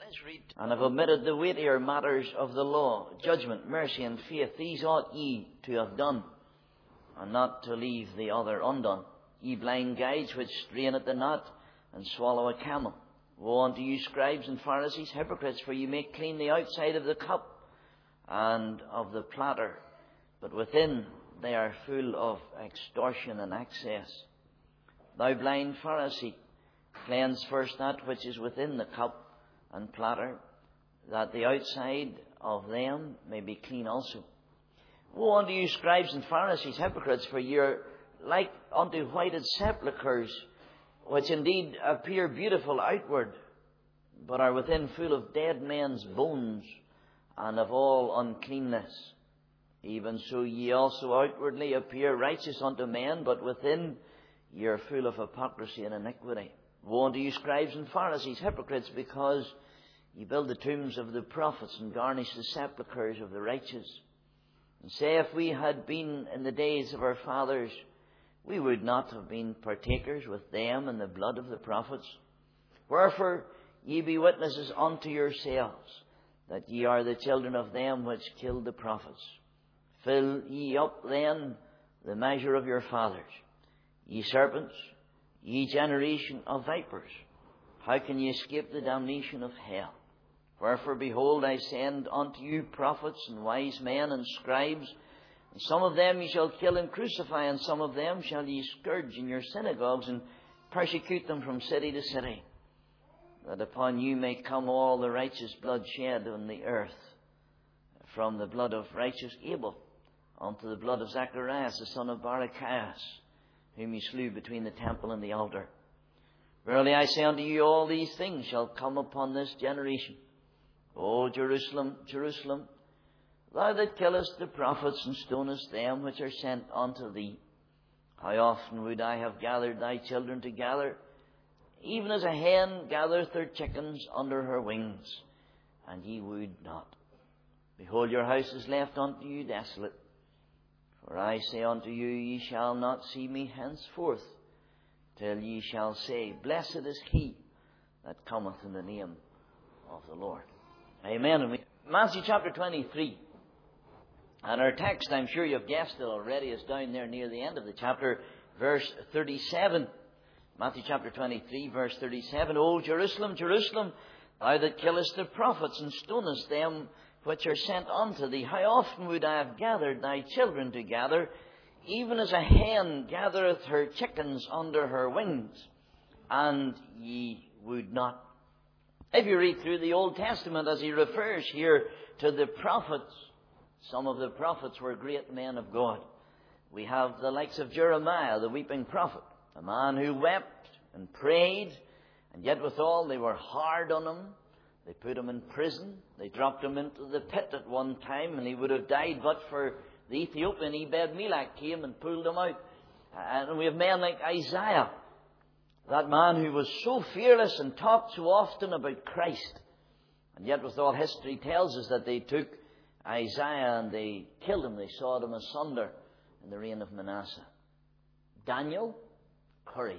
and have omitted the weightier matters of the law, judgment, mercy, and faith. These ought ye to have done, and not to leave the other undone. Ye blind guides, which strain at the gnat, and swallow a camel. Woe unto you, scribes and Pharisees, hypocrites, for ye make clean the outside of the cup and of the platter, but within they are full of extortion and excess. Thou blind Pharisee, cleanse first that which is within the cup and platter, that the outside of them may be clean also. Woe unto you, scribes and Pharisees, hypocrites, for ye are like unto whited sepulchres, which indeed appear beautiful outward, but are within full of dead men's bones and of all uncleanness. Even so ye also outwardly appear righteous unto men, but within ye are full of hypocrisy and iniquity. Woe unto you, scribes and Pharisees, hypocrites, because ye build the tombs of the prophets and garnish the sepulchres of the righteous, and say, if we had been in the days of our fathers, we would not have been partakers with them in the blood of the prophets. Wherefore ye be witnesses unto yourselves, that ye are the children of them which killed the prophets. Fill ye up then the measure of your fathers. Ye serpents, ye generation of vipers, how can ye escape the damnation of hell? Wherefore, behold, I send unto you prophets and wise men and scribes, and some of them ye shall kill and crucify, and some of them shall ye scourge in your synagogues, and persecute them from city to city, that upon you may come all the righteous blood shed on the earth, from the blood of righteous Abel unto the blood of Zacharias, the son of Barachias, whom ye slew between the temple and the altar. Verily I say unto you, all these things shall come upon this generation. O Jerusalem, Jerusalem, thou that killest the prophets and stonest them which are sent unto thee, how often would I have gathered thy children together, even as a hen gathereth her chickens under her wings, and ye would not. Behold, your house is left unto you desolate. For I say unto you, ye shall not see me henceforth, till ye shall say, Blessed is he that cometh in the name of the Lord. Amen. And Matthew chapter 23. And our text, I'm sure you've guessed it already, is down there near the end of the chapter, verse 37. Matthew chapter 23, verse 37. O Jerusalem, Jerusalem, thou that killest the prophets and stonest them which are sent unto thee, how often would I have gathered thy children together, even as a hen gathereth her chickens under her wings, and ye would not. If you read through the Old Testament, as he refers here to the prophets, some of the prophets were great men of God. We have the likes of Jeremiah, the weeping prophet, a man who wept and prayed, and yet withal they were hard on him. They put him in prison. They dropped him into the pit at one time, and he would have died but for the Ethiopian Ebed-Melech came and pulled him out. And we have men like Isaiah, that man who was so fearless and talked so often about Christ. And yet withal history tells us that they took Isaiah and they killed him. They sawed him asunder in the reign of Manasseh. Daniel, courage.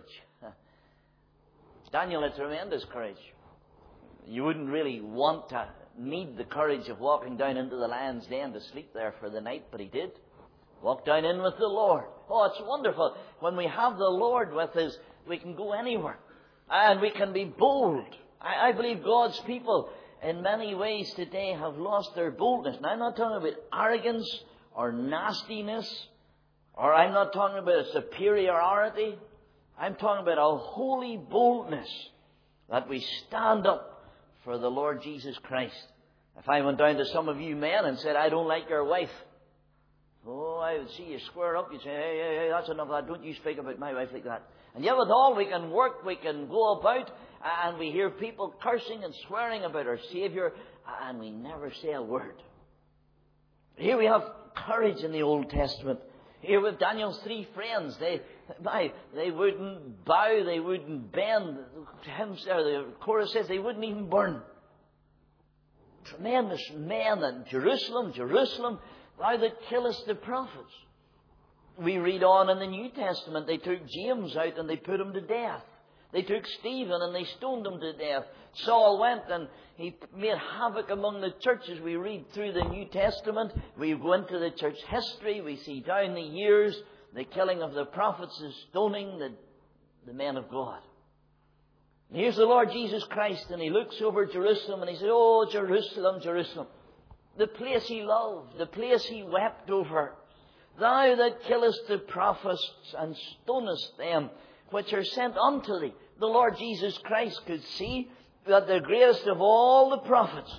Daniel had tremendous courage. You wouldn't really want to need the courage of walking down into the lion's den to sleep there for the night, but he did. Walk down in with the Lord. Oh, it's wonderful. When we have the Lord with us, we can go anywhere. And we can be bold. I believe God's people in many ways today have lost their boldness. Now, I'm not talking about arrogance or nastiness, or I'm not talking about a superiority. I'm talking about a holy boldness that we stand up for the Lord Jesus Christ. If I went down to some of you men and said, I don't like your wife, oh, I would see you square up. You'd say, hey, that's enough of that. Don't you speak about my wife like that. And yet with all we can work, we can go about, and we hear people cursing and swearing about our Saviour, and we never say a word. Here we have courage in the Old Testament. Here with Daniel's three friends, they wouldn't bow, they wouldn't bend. The chorus says they wouldn't even burn. Tremendous men. And Jerusalem, Jerusalem, thou that killest the prophets. We read on in the New Testament, they took James out and they put him to death. They took Stephen and they stoned him to death. Saul went and he made havoc among the churches. We read through the New Testament. We go into the church history. We see down the years the killing of the prophets, the stoning the men of God. And here's the Lord Jesus Christ, and he looks over Jerusalem and he says, "Oh, Jerusalem, Jerusalem, the place he loved, the place he wept over. Thou that killest the prophets and stonest them which are sent unto thee." The Lord Jesus Christ could see that the greatest of all the prophets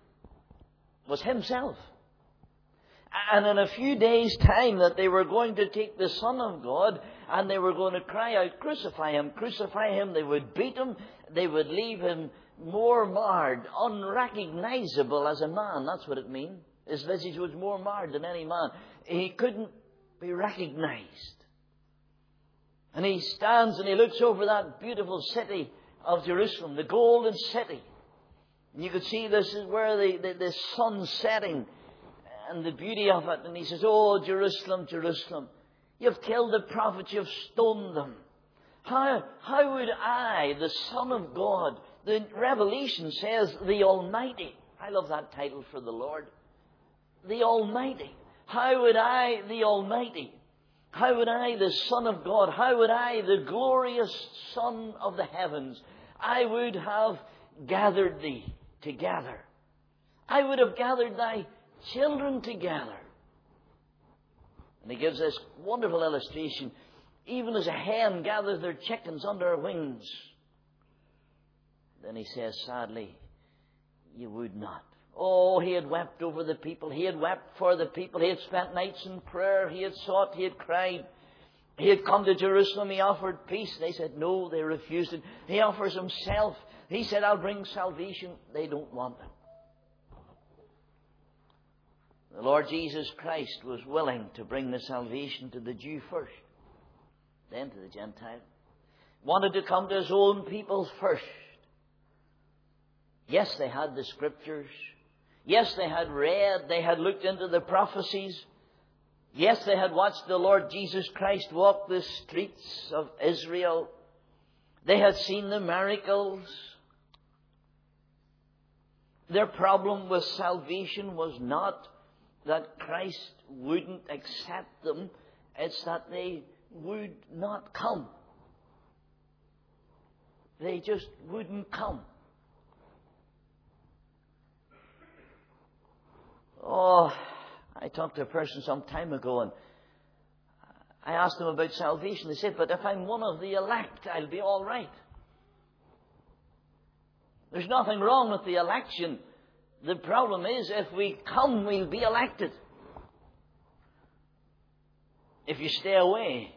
was himself. And in a few days' time that they were going to take the Son of God and they were going to cry out, "Crucify him, crucify him." They would beat him. They would leave him more marred, unrecognizable as a man. That's what it means. His visage was more marred than any man. He couldn't be recognized. And he stands and he looks over that beautiful city of Jerusalem, the golden city. And you could see this is where the sun's setting and the beauty of it. And he says, "Oh, Jerusalem, Jerusalem, you've killed the prophets, you've stoned them. How would I, the Son of God," the Revelation says, "the Almighty." I love that title for the Lord. The Almighty. How would I, the Almighty, how would I, the Son of God, how would I, the glorious Son of the heavens, I would have gathered thee together. I would have gathered thy children together. And he gives this wonderful illustration. Even as a hen gathers their chickens under her wings. Then he says, sadly, you would not. Oh, he had wept over the people. He had wept for the people. He had spent nights in prayer. He had sought. He had cried. He had come to Jerusalem. He offered peace. They said no. They refused it. He offers himself. He said, I'll bring salvation. They don't want it. The Lord Jesus Christ was willing to bring the salvation to the Jew first, then to the Gentile. Wanted to come to his own people first. Yes, they had the scriptures. Yes, they had read. They had looked into the prophecies. Yes, they had watched the Lord Jesus Christ walk the streets of Israel. They had seen the miracles. Their problem with salvation was not that Christ wouldn't accept them. It's that they would not come. They just wouldn't come. Oh, I talked to a person some time ago and I asked them about salvation. They said, but if I'm one of the elect, I'll be all right. There's nothing wrong with the election. The problem is, if we come, we'll be elected. If you stay away,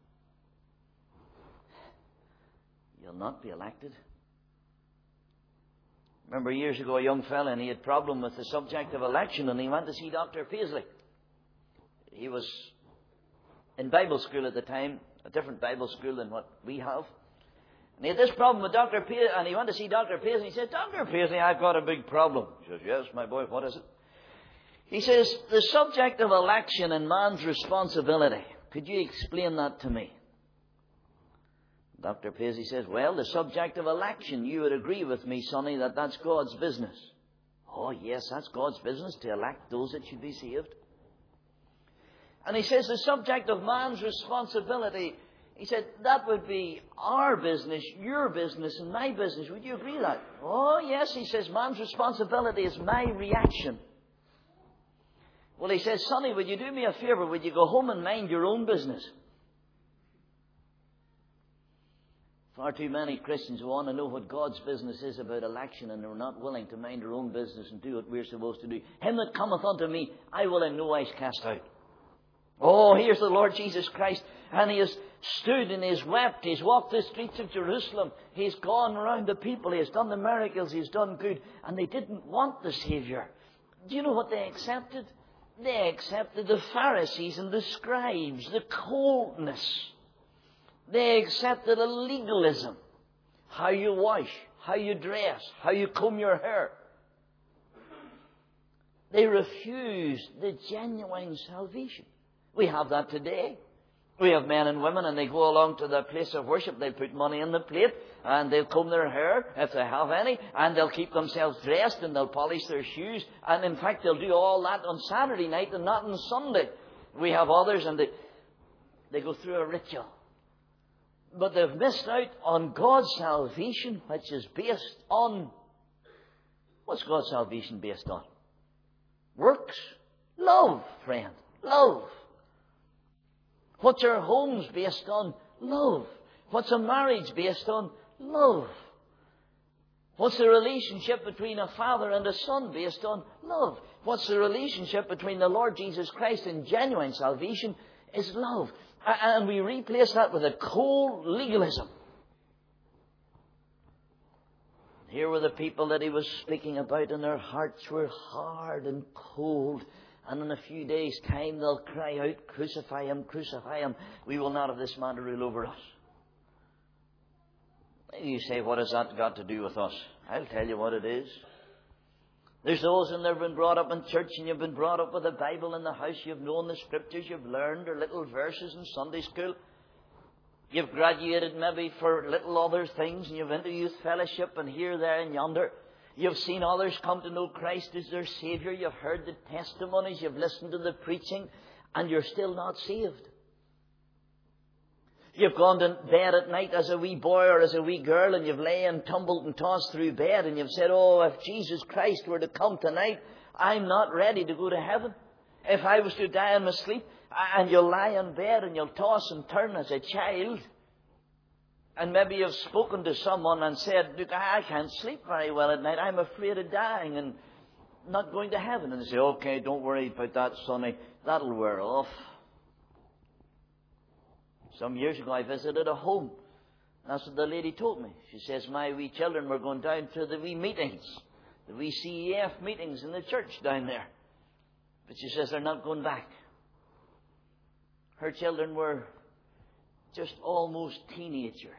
you'll not be elected. Remember years ago, a young fella, and he had a problem with the subject of election, and he went to see Dr. Paisley. He was in Bible school at the time, a different Bible school than what we have. And he had this problem with Dr. Paisley, and he went to see Dr. Paisley. He said, Dr. Paisley, I've got a big problem. He says, yes, my boy, what is it? He says, the subject of election and man's responsibility. Could you explain that to me? Dr. Paisley says, well, the subject of election, you would agree with me, sonny, that that's God's business. Oh, yes, that's God's business to elect those that should be saved. And he says, the subject of man's responsibility, he said, that would be our business, your business, and my business. Would you agree with that? Oh, yes, he says, man's responsibility is my reaction. Well, he says, sonny, would you do me a favor? Would you go home and mind your own business? Far too many Christians want to know what God's business is about election, and they're not willing to mind their own business and do what we're supposed to do. Him that cometh unto me, I will in no wise cast out. Oh, here's the Lord Jesus Christ, and he has stood and he has wept. He's walked the streets of Jerusalem. He's gone around the people. He has done the miracles. He's done good. And they didn't want the Savior. Do you know what they accepted? They accepted the Pharisees and the scribes, the coldness. They accepted a legalism. How you wash, how you dress, how you comb your hair. They refused the genuine salvation. We have that today. We have men and women, and they go along to the place of worship. They put money in the plate, and they'll comb their hair, if they have any, and they'll keep themselves dressed, and they'll polish their shoes. And in fact, they'll do all that on Saturday night and not on Sunday. We have others, and they go through a ritual. But they've missed out on God's salvation, which is based on... What's God's salvation based on? Works. Love, friend. Love. What's our homes based on? Love. What's a marriage based on? Love. What's the relationship between a father and a son based on? Love. What's the relationship between the Lord Jesus Christ and genuine salvation? Is love. And we replace that with a cold legalism. Here were the people that he was speaking about, and their hearts were hard and cold. And in a few days' time, they'll cry out, "Crucify him, crucify him. We will not have this man to rule over us." You say, what has that got to do with us? I'll tell you what it is. There's those who have been brought up in church, and you've been brought up with a Bible in the house. You've known the Scriptures. You've learned their little verses in Sunday school. You've graduated maybe for little other things, and you've into youth fellowship, and here, there, and yonder. You've seen others come to know Christ as their Saviour. You've heard the testimonies. You've listened to the preaching, and you're still not saved. You've gone to bed at night as a wee boy or as a wee girl, and you've lay and tumbled and tossed through bed, and you've said, "Oh, if Jesus Christ were to come tonight, I'm not ready to go to heaven. If I was to die in my sleep," and you'll lie in bed and you'll toss and turn as a child. And maybe you've spoken to someone and said, "Look, I can't sleep very well at night. I'm afraid of dying and not going to heaven." And they say, "Okay, don't worry about that, sonny. That'll wear off." Some years ago, I visited a home. That's what the lady told me. She says, "My wee children were going down to the wee meetings, the wee CEF meetings in the church down there. But she says they're not going back." Her children were just almost teenagers.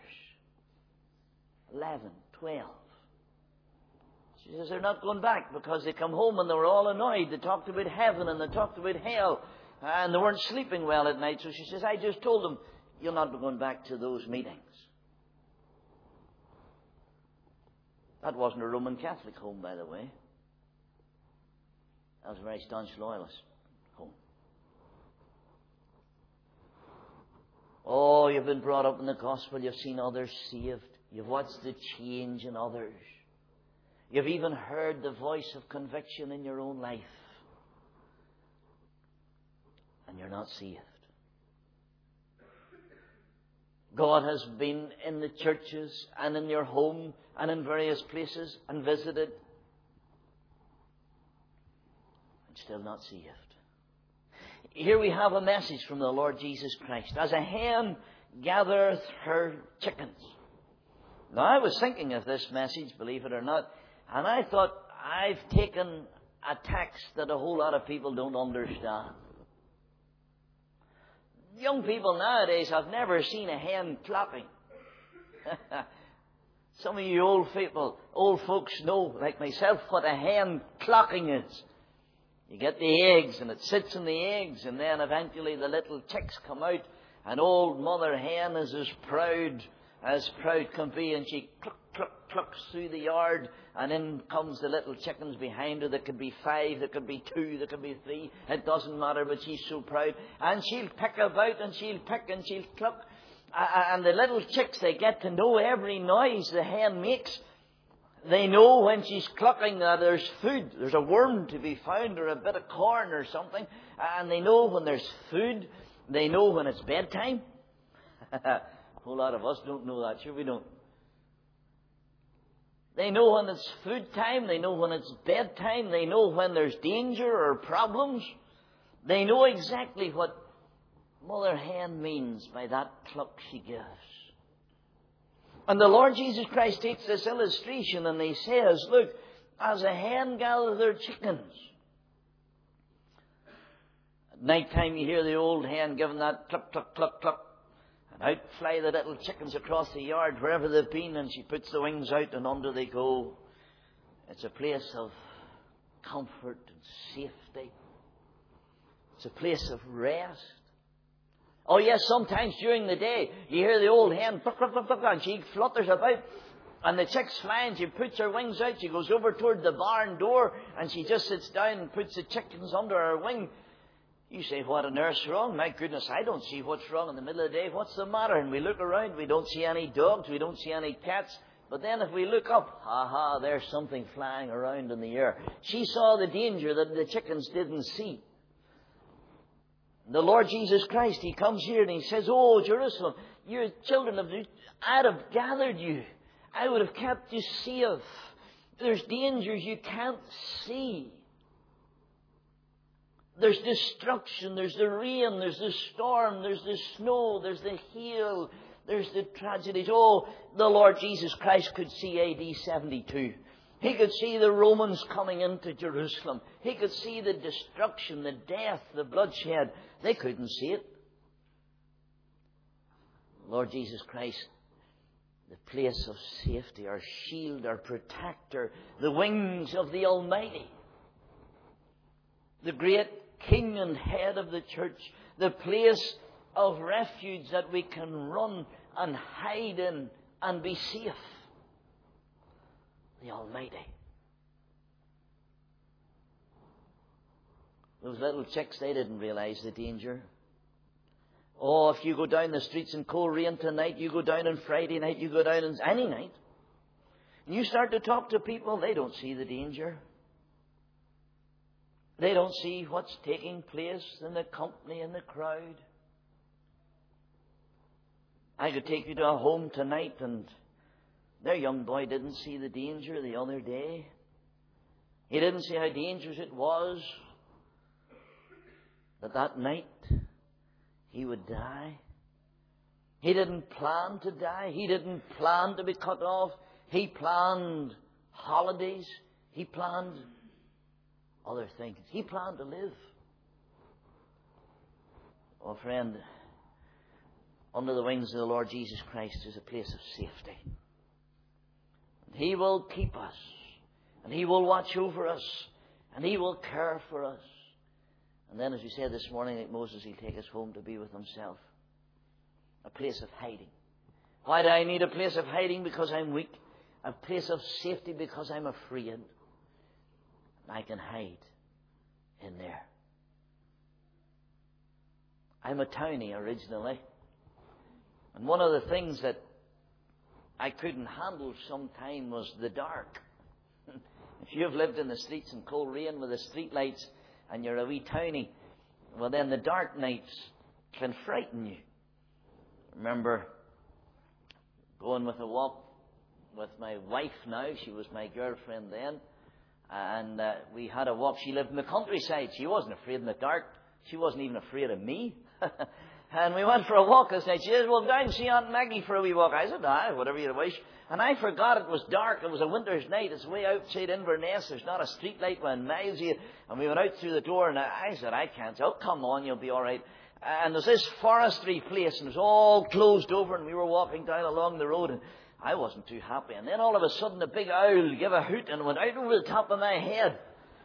11, 12. She says they're not going back because they come home and they were all annoyed. They talked about heaven and they talked about hell. And they weren't sleeping well at night. So she says, "I just told them, you'll not be going back to those meetings." That wasn't a Roman Catholic home, by the way. That was a very staunch loyalist home. Oh, you've been brought up in the gospel. You've seen others saved. You've watched the change in others. You've even heard the voice of conviction in your own life. And you're not saved. God has been in the churches and in your home and in various places and visited. And still not saved. Here we have a message from the Lord Jesus Christ. As a hen gathereth her chickens. Now, I was thinking of this message, believe it or not, and I thought, I've taken a text that a whole lot of people don't understand. Young people nowadays have never seen a hen clucking. Some of you old folks know, like myself, what a hen clucking is. You get the eggs, and it sits in the eggs, and then eventually the little chicks come out, and old mother hen is as proud can be, and she clucks through the yard, and in comes the little chickens behind her. There could be 5, there could be 2, there could be 3. It doesn't matter, but she's so proud. And she'll pick about, and she'll pick, and she'll cluck. And the little chicks, they get to know every noise the hen makes. They know when she's clucking that there's food. There's a worm to be found, or a bit of corn or something. And they know when there's food. They know when it's bedtime. A whole lot of us don't know that. Sure we don't. They know when it's food time. They know when it's bedtime. They know when there's danger or problems. They know exactly what Mother Hen means by that cluck she gives. And the Lord Jesus Christ takes this illustration and he says, look, as a hen gathers her chickens. At night time you hear the old hen giving that cluck, cluck, cluck, cluck. And out fly the little chickens across the yard wherever they've been, and she puts the wings out and under they go. It's a place of comfort and safety. It's a place of rest. Oh yes, sometimes during the day, you hear the old hen, pluck, pluck, pluck, pluck, and she flutters about. And the chick's flying, she puts her wings out, she goes over toward the barn door, and she just sits down and puts the chickens under her wing. You say, what on earth's wrong? My goodness, I don't see what's wrong in the middle of the day. What's the matter? And we look around, we don't see any dogs, we don't see any cats. But then if we look up, there's something flying around in the air. She saw the danger that the chickens didn't see. The Lord Jesus Christ, He comes here and He says, oh, Jerusalem, you're children of the... I'd have gathered you. I would have kept you safe. There's dangers you can't see. There's destruction, there's the rain, there's the storm, there's the snow, there's the hail, there's the tragedies. Oh, the Lord Jesus Christ could see AD 72. He could see the Romans coming into Jerusalem. He could see the destruction, the death, the bloodshed. They couldn't see it. Lord Jesus Christ, the place of safety, our shield, our protector, the wings of the Almighty, the great King and head of the church, the place of refuge that we can run and hide in and be safe. The Almighty. Those little chicks, they didn't realize the danger. Oh, if you go down the streets in Coleraine tonight, you go down on Friday night, you go down on any night, and you start to talk to people, they don't see the danger. They don't see what's taking place in the company and the crowd. I could take you to a home tonight, and their young boy didn't see the danger the other day. He didn't see how dangerous it was that night he would die. He didn't plan to die. He didn't plan to be cut off. He planned holidays. He planned other things. He planned to live. Oh, friend, under the wings of the Lord Jesus Christ is a place of safety. He will keep us, and He will watch over us, and He will care for us. And then, as we said this morning, like Moses, He'll take us home to be with Himself. A place of hiding. Why do I need a place of hiding? Because I'm weak. A place of safety because I'm afraid. I can hide in there. I'm a townie originally. And one of the things that I couldn't handle sometime was the dark. If you've lived in the streets in Coleraine with the street lights and you're a wee townie, well then the dark nights can frighten you. I remember going with a walk with my wife now. She was my girlfriend then. And we had a walk. She lived in the countryside. She wasn't afraid in the dark. She wasn't even afraid of me. And we went for a walk this night. She said, well, down and see Aunt Maggie for a wee walk. I said, aye, whatever you wish. And I forgot it was dark. It was a winter's night. It's way outside Inverness. There's not a street light within miles here. And we went out through the door, and I said, I can't. Oh, come on, you'll be all right. And there's this forestry place, and it was all closed over, and we were walking down along the road, and I wasn't too happy. And then all of a sudden, a big owl gave a hoot and went out over the top of my head.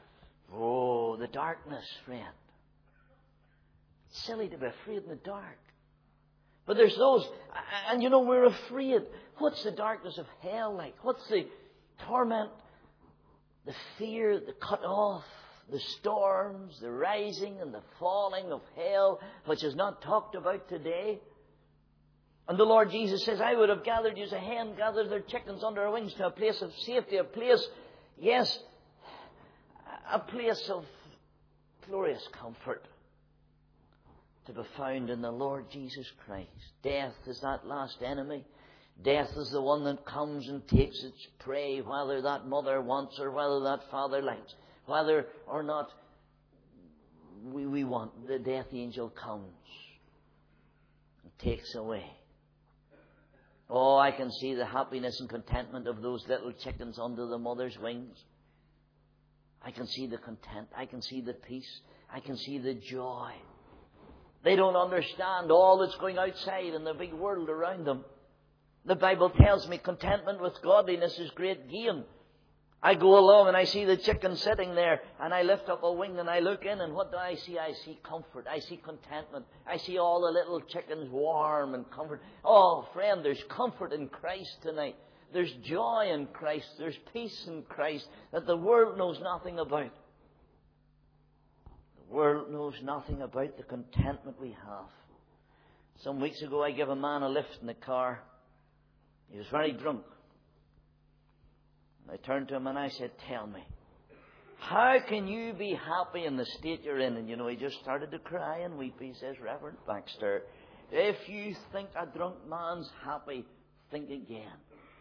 Oh, the darkness, friend. It's silly to be afraid in the dark. But there's those, and you know, we're afraid. What's the darkness of hell like? What's the torment, the fear, the cut off, the storms, the rising and the falling of hell, which is not talked about today? And the Lord Jesus says, I would have gathered you as a hen gathers their chickens under her wings to a place of safety, a place, yes, a place of glorious comfort to be found in the Lord Jesus Christ. Death is that last enemy. Death is the one that comes and takes its prey, whether that mother wants or whether that father likes, whether or not we want. The death angel comes and takes away. Oh, I can see the happiness and contentment of those little chickens under the mother's wings. I can see the content. I can see the peace. I can see the joy. They don't understand all that's going outside in the big world around them. The Bible tells me contentment with godliness is great gain. I go along and I see the chicken sitting there, and I lift up a wing and I look in, and what do I see? I see comfort. I see contentment. I see all the little chickens warm and comfort. Oh, friend, there's comfort in Christ tonight. There's joy in Christ. There's peace in Christ that the world knows nothing about. The world knows nothing about the contentment we have. Some weeks ago, I gave a man a lift in the car. He was very drunk. I turned to him and I said, tell me, how can you be happy in the state you're in? And he just started to cry and weep. He says, Reverend Baxter, if you think a drunk man's happy, think again.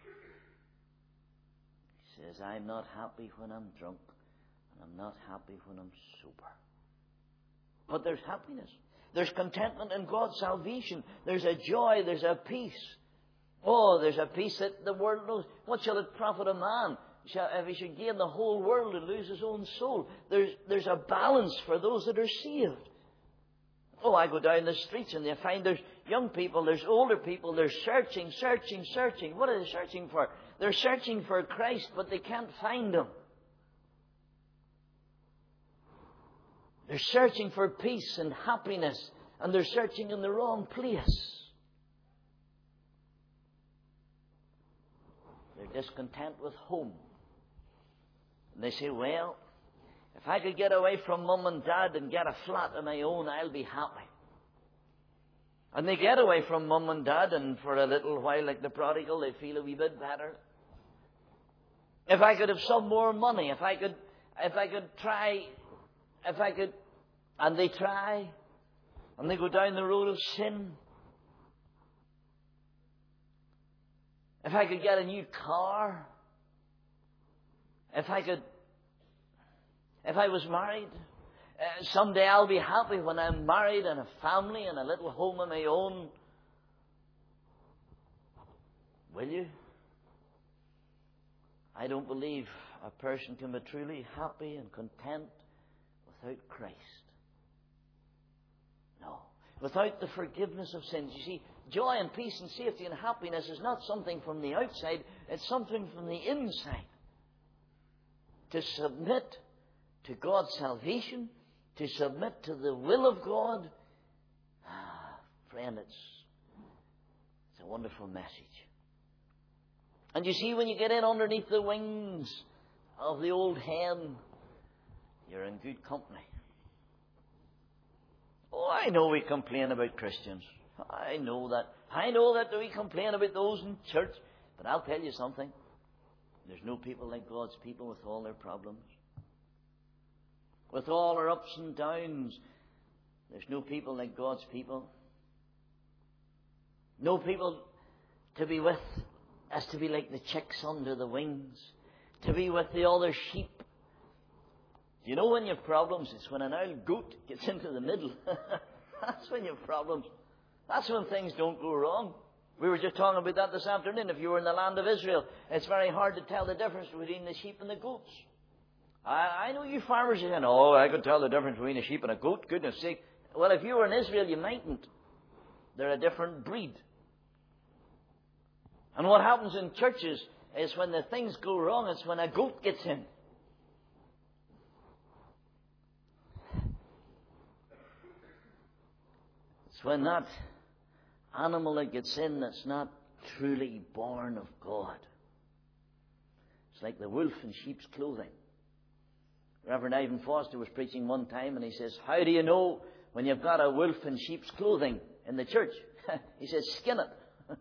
He says, I'm not happy when I'm drunk, and I'm not happy when I'm sober. But there's happiness. There's contentment in God's salvation. There's a joy. There's a peace. Oh, there's a peace that the world knows. What shall it profit a man if he should gain the whole world and lose his own soul? There's a balance for those that are saved. Oh, I go down the streets and I find there's young people, there's older people, they're searching. What are they searching for? They're searching for Christ, but they can't find Him. They're searching for peace and happiness, and they're searching in the wrong place. They're discontent with home. And they say, well, if I could get away from Mum and Dad and get a flat of my own, I'll be happy. And they get away from Mum and Dad, and for a little while, like the prodigal, they feel a wee bit better. If I could have some more money, if I could try, and they try, and they go down the road of sin. If I could get a new car, if I was married, someday I'll be happy when I'm married and a family and a little home of my own. Will you? I don't believe a person can be truly happy and content without Christ. No. Without the forgiveness of sins. You see, joy and peace and safety and happiness is not something from the outside. It's something from the inside. To submit to God's salvation, to submit to the will of God. Friend, it's a wonderful message. And you see, when you get in underneath the wings of the old hen, you're in good company. Oh, I know we complain about Christians. I know that. I know that we complain about those in church. But I'll tell you something. There's no people like God's people with all their problems. With all our ups and downs. There's no people like God's people. No people to be with as to be like the chicks under the wings. To be with the other sheep. You know when you have problems? It's when an old goat gets into the middle. That's when you have problems. That's when things don't go wrong. We were just talking about that this afternoon. If you were in the land of Israel, it's very hard to tell the difference between the sheep and the goats. I know you farmers are saying, oh, I could tell the difference between a sheep and a goat. Goodness sake. Well, if you were in Israel, you mightn't. They're a different breed. And what happens in churches is when the things go wrong, it's when a goat gets in. It's when that animal that gets in that's not truly born of God. It's like the wolf in sheep's clothing. Reverend Ivan Foster was preaching one time and he says, how do you know when you've got a wolf in sheep's clothing in the church? He says, skin it.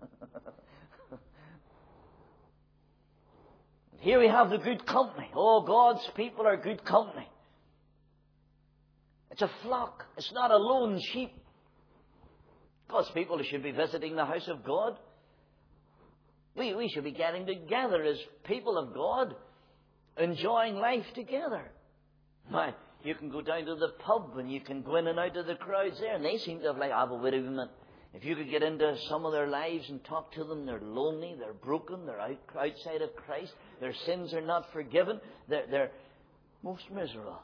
Here we have the good company. Oh, God's people are good company. It's a flock. It's not a lone sheep. God's people should be visiting the house of God. We should be getting together as people of God, enjoying life together. Why, you can go down to the pub and you can go in and out of the crowds there, and they seem to have like, but wait a minute. If you could get into some of their lives and talk to them, they're lonely, they're broken, they're outside of Christ, their sins are not forgiven, they're most miserable.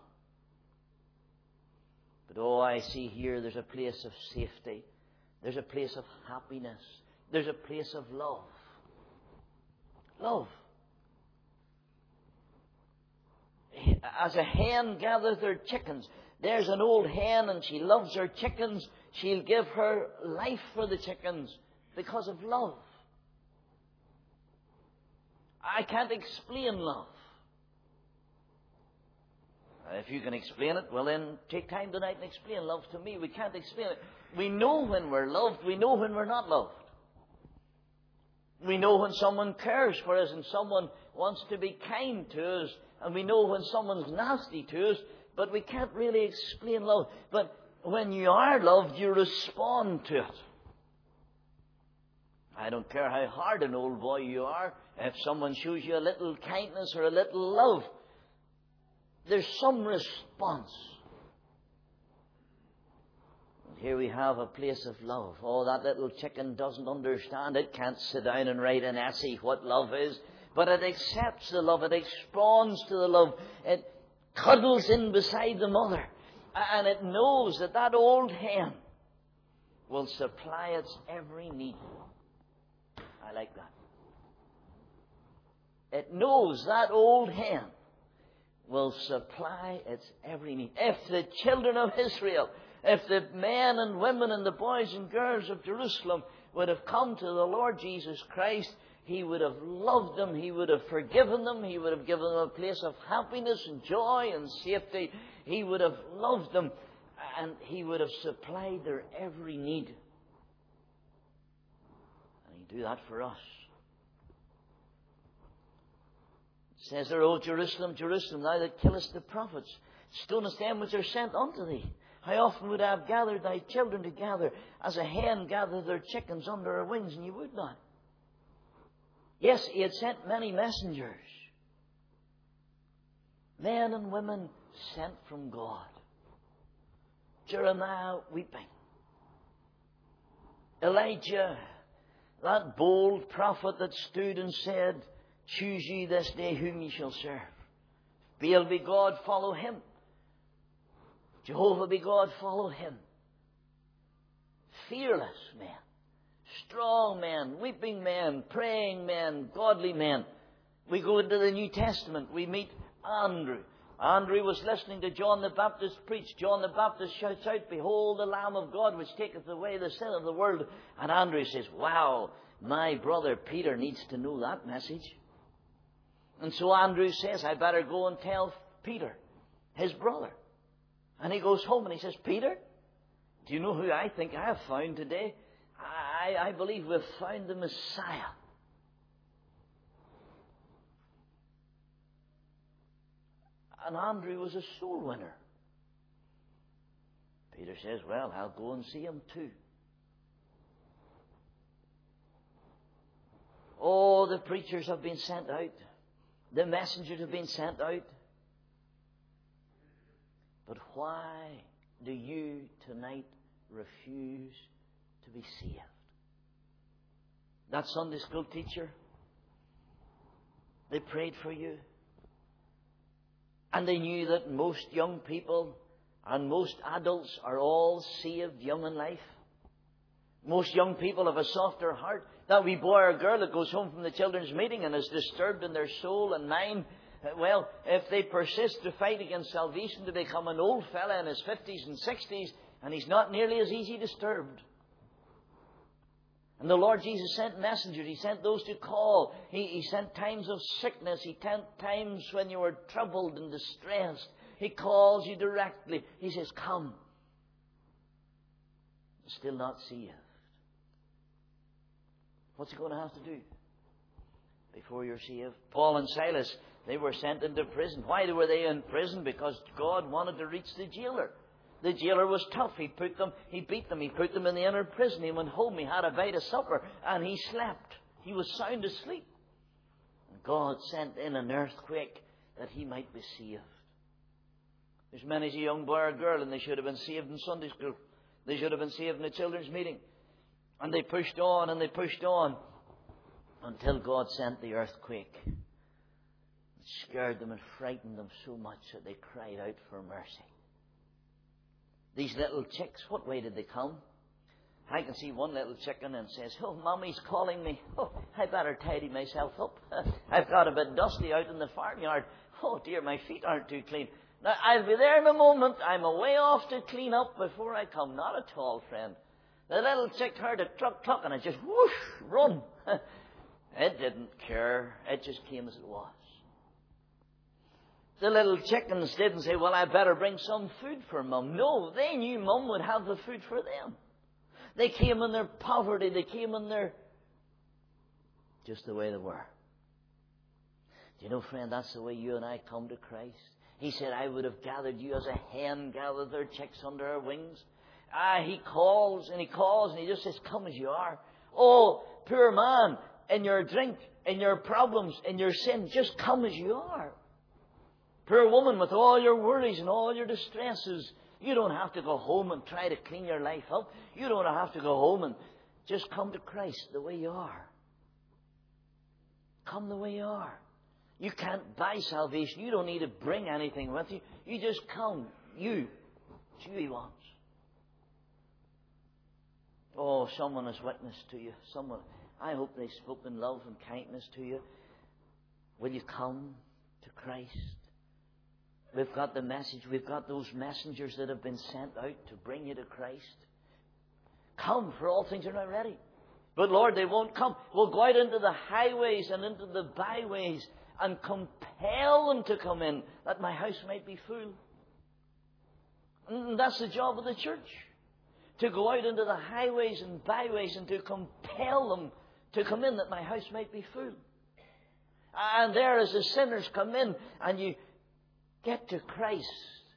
But I see here there's a place of safety. There's a place of happiness. There's a place of love. Love. As a hen gathers her chickens. There's an old hen and she loves her chickens. She'll give her life for the chickens because of love. I can't explain love. If you can explain it, well then take time tonight and explain love to me. We can't explain it. We know when we're loved. We know when we're not loved. We know when someone cares for us and someone wants to be kind to us. And we know when someone's nasty to us. But we can't really explain love. But when you are loved, you respond to it. I don't care how hard an old boy you are. If someone shows you a little kindness or a little love, there's some response. And here we have a place of love. Oh, that little chicken doesn't understand. It can't sit down and write an essay what love is. But it accepts the love. It responds to the love. It cuddles in beside the mother. And it knows that that old hen will supply its every need. I like that. It knows that old hen will supply its every need. If the children of Israel, if the men and women and the boys and girls of Jerusalem would have come to the Lord Jesus Christ, He would have loved them, He would have forgiven them, He would have given them a place of happiness and joy and safety. He would have loved them and He would have supplied their every need. And He'd do that for us. It says there, O Jerusalem, Jerusalem, thou that killest the prophets, stonest them which are sent unto thee. How often would I have gathered thy children together, as a hen gathereth her chickens under her wings, and you would not. Yes, He had sent many messengers, men and women sent from God. Jeremiah weeping. Elijah, that bold prophet that stood and said, choose ye this day whom ye shall serve. Baal be God, follow him. Jehovah be God, follow him. Fearless men, strong men, weeping men, praying men, godly men. We go into the New Testament, we meet Andrew. Andrew was listening to John the Baptist preach. John the Baptist shouts out, behold the Lamb of God which taketh away the sin of the world. And Andrew says, wow, my brother Peter needs to know that message. And so Andrew says, I better go and tell Peter, his brother. And he goes home and he says, Peter, do you know who I think I have found today? I believe we've found the Messiah. And Andrew was a soul winner. Peter says, well, I'll go and see him too. Oh, the preachers have been sent out. The messengers have been sent out. But why do you tonight refuse to be saved? That Sunday school teacher, they prayed for you. And they knew that most young people and most adults are all saved young in life. Most young people have a softer heart. That wee boy or girl that goes home from the children's meeting and is disturbed in their soul and mind, well, if they persist to fight against salvation, to become an old fella in his 50s and 60s, and he's not nearly as easy disturbed. And the Lord Jesus sent messengers. He sent those to call. He sent times of sickness. He sent times when you were troubled and distressed. He calls you directly. He says, come. Still not saved. What's he going to have to do before you're saved? Paul and Silas, they were sent into prison. Why were they in prison? Because God wanted to reach the jailer. The jailer was tough. He beat them, he put them in the inner prison. He went home, he had a bite of supper, and he slept. He was sound asleep. And God sent in an earthquake that he might be saved. There's many as a young boy or girl, and they should have been saved in Sunday school. They should have been saved in a children's meeting. And they pushed on and they pushed on until God sent the earthquake. It scared them and frightened them so much that they cried out for mercy. These little chicks, what way did they come? I can see one little chicken and says, oh, Mommy's calling me. Oh, I better tidy myself up. I've got a bit dusty out in the farmyard. Oh dear, my feet aren't too clean. Now, I'll be there in a moment. I'm away off to clean up before I come. Not at all, friend. The little chick heard a cluck, and it just whoosh, run. It didn't care. It just came as it was. The little chickens didn't say, well, I better bring some food for Mum. No, they knew Mum would have the food for them. They came in their poverty. They came in their... just the way they were. Do you know, friend, that's the way you and I come to Christ. He said, I would have gathered you as a hen gathered their chicks under her wings. He calls and he just says, come as you are. Oh, poor man, in your drink, in your problems, in your sin, just come as you are. Poor woman, with all your worries and all your distresses, you don't have to go home and try to clean your life up. You don't have to go home and just come to Christ the way you are. Come the way you are. You can't buy salvation. You don't need to bring anything with you. You just come. You. It's you He wants. Oh, someone has witnessed to you. Someone. I hope they spoke in love and kindness to you. Will you come to Christ? We've got the message. We've got those messengers that have been sent out to bring you to Christ. Come, for all things are not ready. But Lord, they won't come. We'll go out into the highways and into the byways and compel them to come in, that my house might be full. And that's the job of the church. To go out into the highways and byways and to compel them to come in, that my house might be full. And there, as the sinners come in and you get to Christ,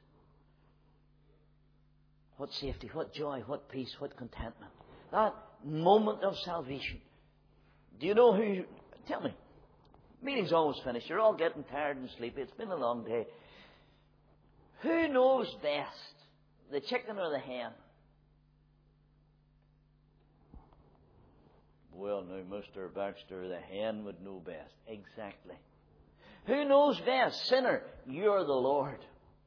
what safety, what joy, what peace, what contentment. That moment of salvation. Do you know who... Tell me. Meeting's almost finished. You're all getting tired and sleepy. It's been a long day. Who knows best? The chicken or the hen? Well, now, Mr. Baxter, the hen would know best. Exactly. Who knows best? Sinner, you're the Lord.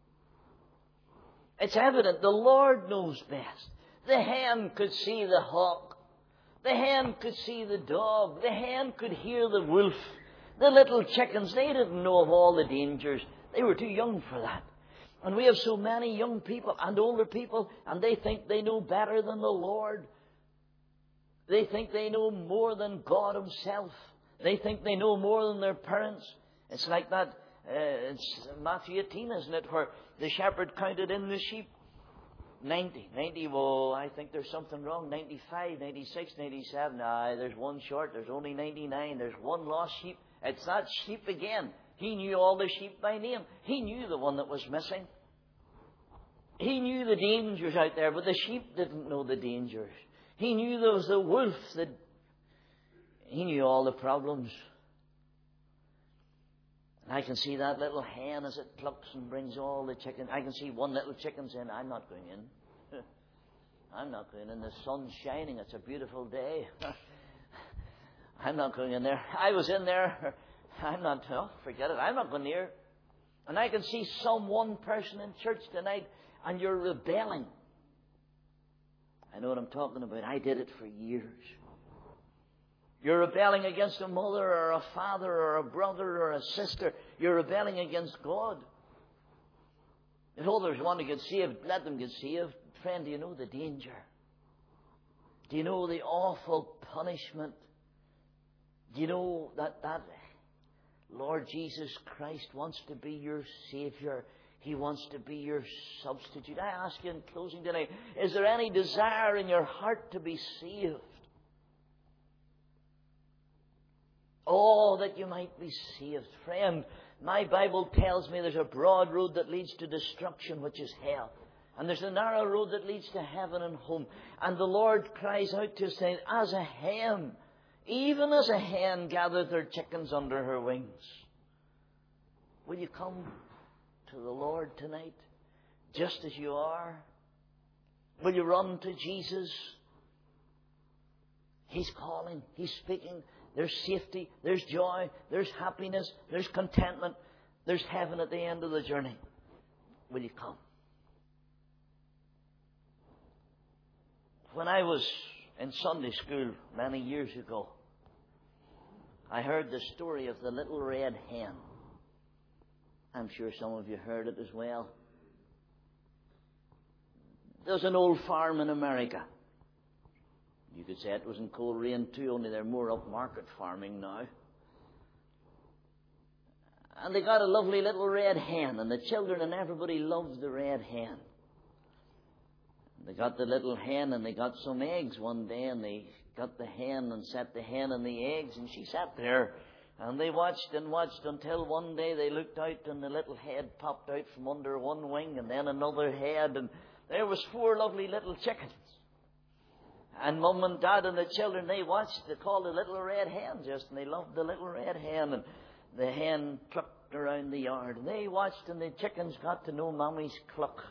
It's evident the Lord knows best. The hen could see the hawk. The hen could see the dog. The hen could hear the wolf. The little chickens, they didn't know of all the dangers. They were too young for that. And we have so many young people and older people, and they think they know better than the Lord. They think they know more than God Himself. They think they know more than their parents. It's like that, it's Matthew 18, isn't it, where the shepherd counted in the sheep. 90, well, I think there's something wrong. 95, 96, 97. There's one short. There's only 99. There's one lost sheep. It's that sheep again. He knew all the sheep by name. He knew the one that was missing. He knew the dangers out there, but the sheep didn't know the dangers. He knew there was the wolf. He knew all the problems. And I can see that little hen as it plucks and brings all the chicken. I can see one little chicken saying, I'm not going in. I'm not going in. The sun's shining. It's a beautiful day. I'm not going in there. I was in there. I'm not, forget it. I'm not going near. And I can see one person in church tonight, and you're rebelling. I know what I'm talking about. I did it for years. You're rebelling against a mother or a father or a brother or a sister. You're rebelling against God. If others want to get saved, let them get saved. Friend, do you know the danger? Do you know the awful punishment? Do you know that Lord Jesus Christ wants to be your Savior? He wants to be your substitute. I ask you in closing tonight, is there any desire in your heart to be saved? Oh, that you might be saved. Friend, my Bible tells me there's a broad road that leads to destruction, which is hell. And there's a narrow road that leads to heaven and home. And the Lord cries out to us, saying, as a hen, even as a hen gathers her chickens under her wings. Will you come to the Lord tonight, just as you are? Will you run to Jesus? He's calling. He's speaking. There's safety. There's joy. There's happiness. There's contentment. There's heaven at the end of the journey. Will you come? When I was in Sunday school many years ago, I heard the story of the little red hen. I'm sure some of you heard it as well. There's an old farm in America. You could say it was in Coleraine too, only they're more upmarket farming now. And they got a lovely little red hen, and the children and everybody loved the red hen. They got the little hen, and they got some eggs one day, and they got the hen and set the hen on the eggs, and she sat there. And they watched and watched until one day they looked out, and the little head popped out from under one wing, and then another head, and there was 4 lovely little chickens. And Mum and Dad and the children, they watched, they called the little red hen just, and they loved the little red hen. And the hen clucked around the yard, and they watched, and the chickens got to know Mommy's cluck.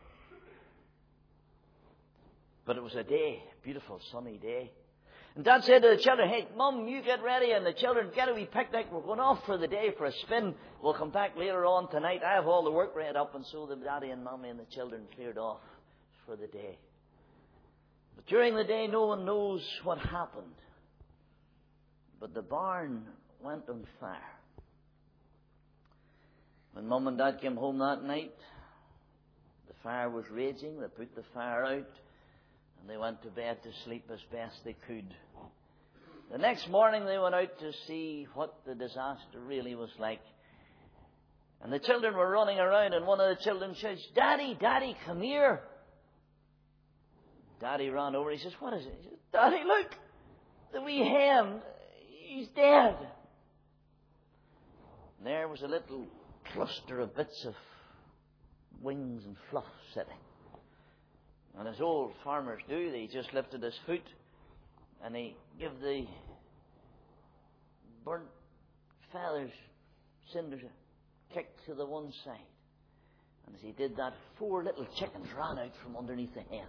But it was a day, a beautiful sunny day. And Dad said to the children, "Hey, Mum, you get ready, and the children, get a wee picnic. We're going off for the day for a spin. We'll come back later on tonight. I have all the work read up." And so the Daddy and Mommy and the children cleared off for the day. But during the day, no one knows what happened. But the barn went on fire. When Mum and Dad came home that night, the fire was raging. They put the fire out, and they went to bed to sleep as best they could. The next morning, they went out to see what the disaster really was like. And the children were running around, and one of the children says, "Daddy, Daddy, come here." Daddy ran over. He says, "What is it?" He says, "Daddy, look, the wee hen, he's dead." And there was a little cluster of bits of wings and fluff sitting. And as old farmers do, they just lifted his foot and he gave the burnt feathers, cinders, a kick to the one side. And as he did that, 4 little chickens ran out from underneath the hen.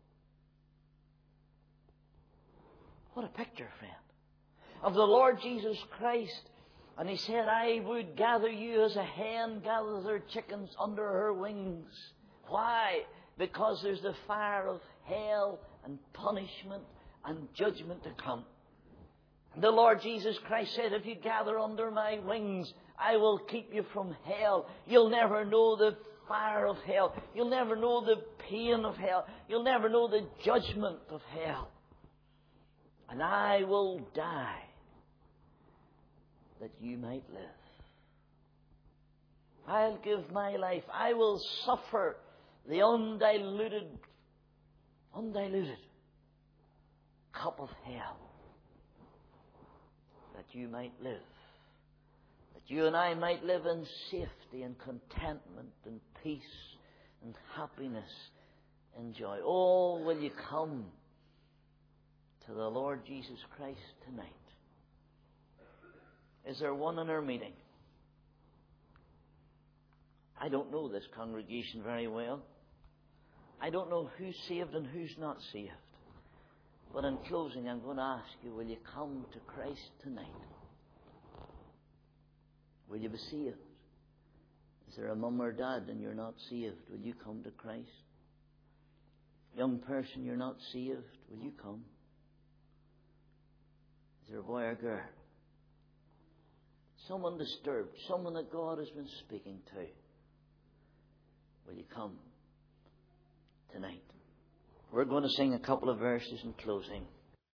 What a picture, friend, of the Lord Jesus Christ. And he said, "I would gather you as a hen gathers her chickens under her wings." Why? Because there's the fire of hell and punishment and judgment to come. And the Lord Jesus Christ said, "If you gather under my wings, I will keep you from hell. You'll never know the fire of hell. You'll never know the pain of hell. You'll never know the judgment of hell. And I will die that you might live. I'll give my life. I will suffer the undiluted cup of hell that you might live. That you and I might live in safety and contentment and peace and happiness and joy. Oh, will you come to the Lord Jesus Christ tonight? Is there one in our meeting? I don't know this congregation very well. I don't know who's saved and who's not saved. But in closing, I'm going to ask you, will you come to Christ tonight? Will you be saved? Is there a mum or dad and you're not saved? Will you come to Christ? Young person, you're not saved. Will you come? Is there a boy or girl? Someone disturbed, someone that God has been speaking to. Will you come tonight? We're going to sing a couple of verses in closing.